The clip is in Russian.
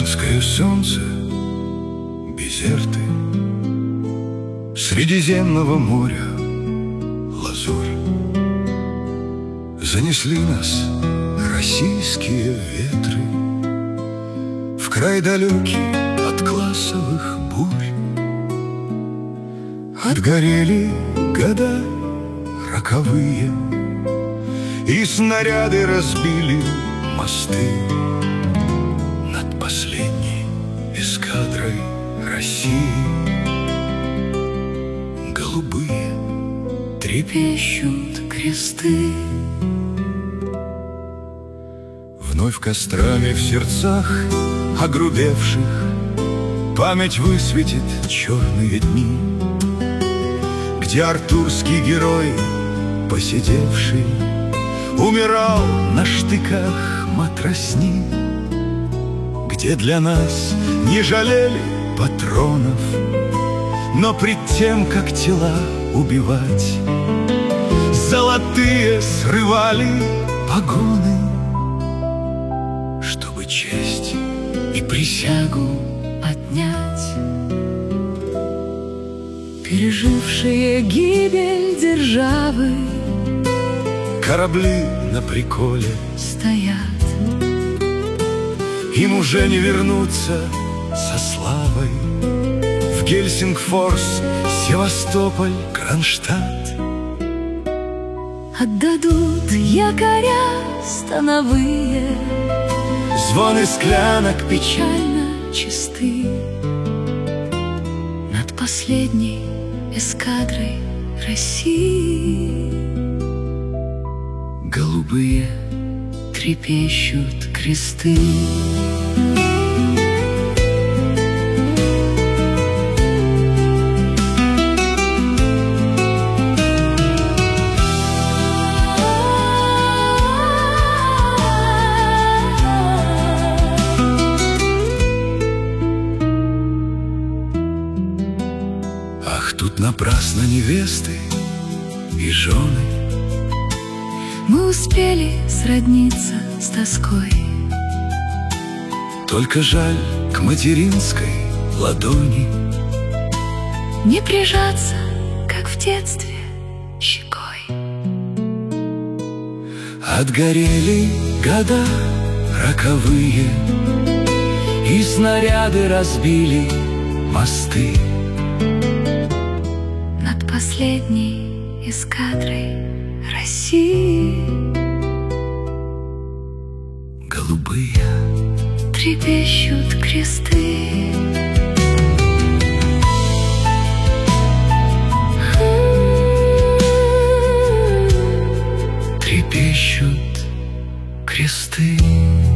Африканское солнце, Безерты, Средиземного моря лазурь. Занесли нас российские ветры в край далекий от классовых бурь. Отгорели года роковые, и снаряды разбили мосты над последней эскадрой России. Голубые трепещут кресты. Вновь кострами в сердцах огрубевших память высветит черные дни, где артурский герой, посидевший, умирал на штыках матросни, где для нас не жалели патронов, но пред тем, как тела убивать, золотые срывали погоны, чтобы честь и присягу отнять. Пережившие гибель державы корабли на приколе стоят. Им уже не вернуться со славой в Гельсингфорс, Севастополь, Кронштадт. Отдадут якоря становые, звоны склянок печально чисты над последней эскадрой России. голубые Трепещут кресты. Ах, тут напрасно невесты и жены. Мы успели сродниться с тоской, Только жаль к материнской ладони не прижаться, как в детстве, щекой. Отгорели года роковые, и снаряды разбили мосты Над последней эскадрой России. голубые Трепещут кресты. трепещут кресты.